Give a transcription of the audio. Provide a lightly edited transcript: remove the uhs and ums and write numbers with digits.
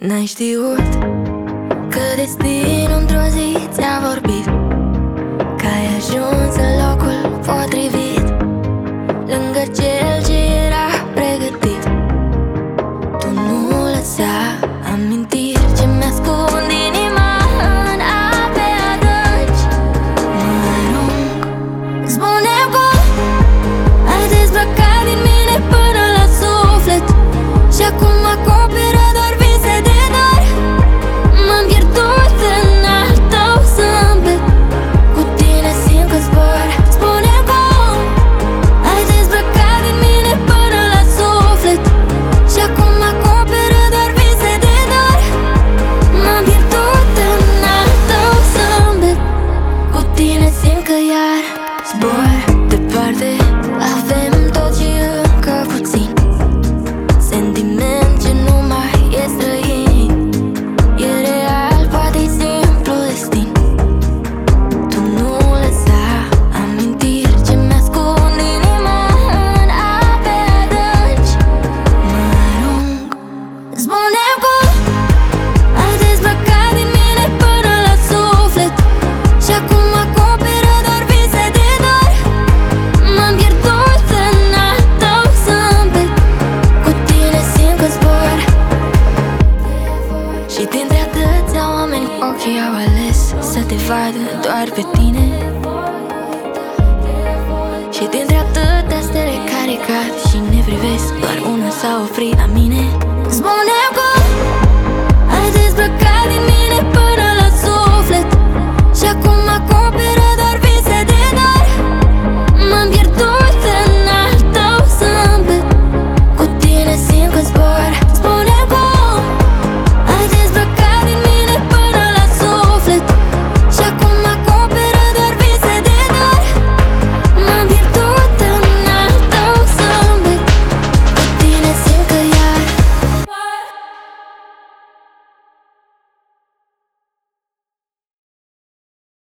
N-ai știut că destinul într-o zi ți-a vorbit, că ai ajuns în locul potrivit, lângă cel ce era pregătit. Tu nu lăsa amintiri ce mi-ascund inima în ape adânci. Mă arunc, spune-mi cum ai dezbrăcat din mine până la suflet și acum acoperă doar vise de dor. M-am pierdut în al tău zâmbet, cu tine simt că zbor. Spune-mi cum ai dezbrăcat din mine până la suflet și acum acoperă doar vise de dor. M-am pierdut în al tău zâmbet, cu tine simt că iar zbor. Departe avem tot și încă puțin, sentiment ce nu mai e străin. E real, poate-i simplu destin. Tu nu lăsa amintiri ce mi-ascund inima în ape adânci. Mă arunc, spune-mi cum ai dezbrăcat din mine până la suflet și acum acoperă doar vise de dor. M-am pierdut în al tău zâmbet, cu tine simt că zbor. Și dintre atâția oameni ochii au ales să te vadă doar pe tine. Și dintre atâtea stele care cad și ne privesc, doar una s-a oprit la mine. Spune-mi cum